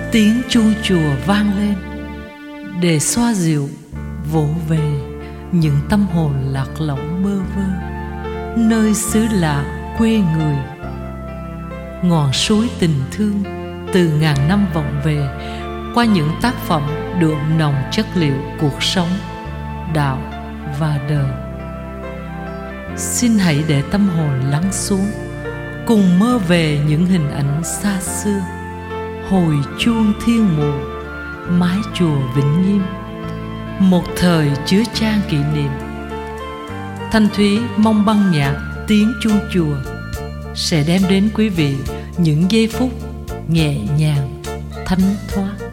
tiếng chuông chùa vang lên để xoa dịu, vỗ về những tâm hồn lạc lõng bơ vơ nơi xứ lạ quê người. Ngọn suối tình thương từ ngàn năm vọng về qua những tác phẩm đượm nồng chất liệu cuộc sống, đạo và đời. Xin hãy để tâm hồn lắng xuống, cùng mơ về những hình ảnh xa xưa, hồi chuông thiên mụ, mái chùa Vĩnh Nghiêm, một thời chứa chan kỷ niệm. Thanh Thúy mong băng nhạc tiếng chuông chùa sẽ đem đến quý vị những giây phút nhẹ nhàng, thánh thoát.